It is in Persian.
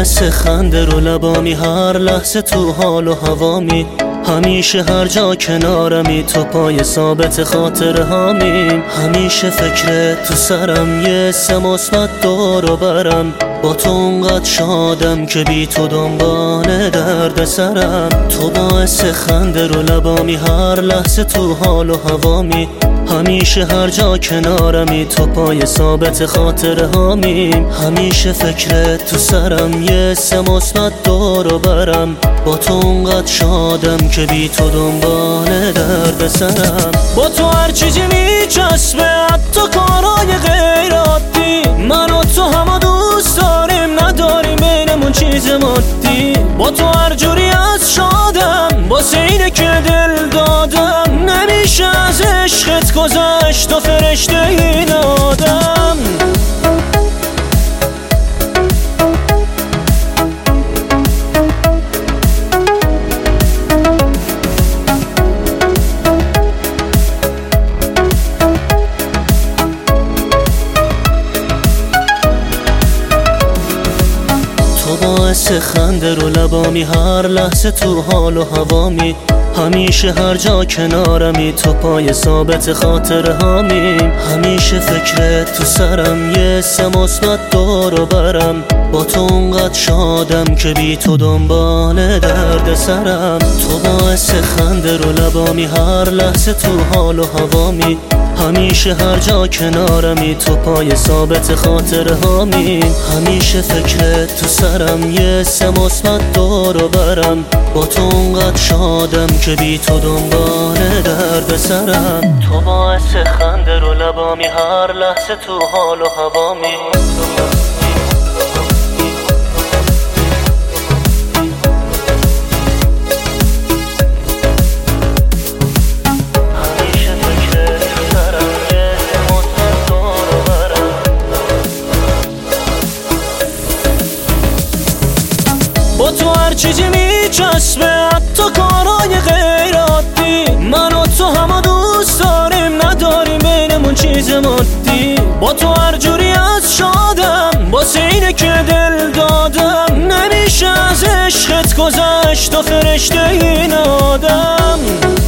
باعث خنده رو لبامی، هر لحظه تو حال و هوامی، همیشه هر جا کنارمی، تو پای ثابت خاطره هامیم. همیشه فکرت تو سرم، یه حس مثبت دور و برم، با تو اونقدر شادم که بی تو دنبال درد سرم. تو باعث خنده رو لبامی، هر لحظه تو حال و هوامی، همیشه هر جا کنارمی، تو پای ثابت خاطره هامیم. همیشه فکرت تو سرم، یه حس مثبت دور و برم، با تو اونقدر شادم که بی تو دنبال درد سرم. با تو هر چیزی میچسبه، حتی کارهای غیر عادی، من و تو همه دوست داریم، نداریم بینمون چیز مادی. با تو هر جوری از شادم، واسه اینه که دل دادم، نمیشه از عشقت گذشت تو فرشته این آدم. باعث خنده رو لبامی، هر لحظه تو حال و هوامی، همیشه هر جا کنارمی، تو پای ثابت خاطره هامیم. همیشه فکرت تو سرم، یه حس مثبت دور و برم، با تو اونقدر شادم که بی تو دنبال درد سرم. تو باعث خنده رو لبامی، هر لحظه تو حال و هوامی، همیشه هر جا کنارمی، تو پای ثابت خاطره هامیم. همیشه فکرت تو سرم، یه حس مثبت دور و برم، با تو اونقدر شادم که بی تو دنبال درد سرم. تو باعث خنده رو لبامی، هر لحظه تو حال و هوامی، با تو هر چیزی میچسبه، حتی کارهای غیر عادی، من و تو همه دوست داریم، نداریم بینمون چیز مادی. با تو هر جوری از شادم، واسه اینه که دل دادم، نمیشه از عشقت گذشت تو فرشته این آدم.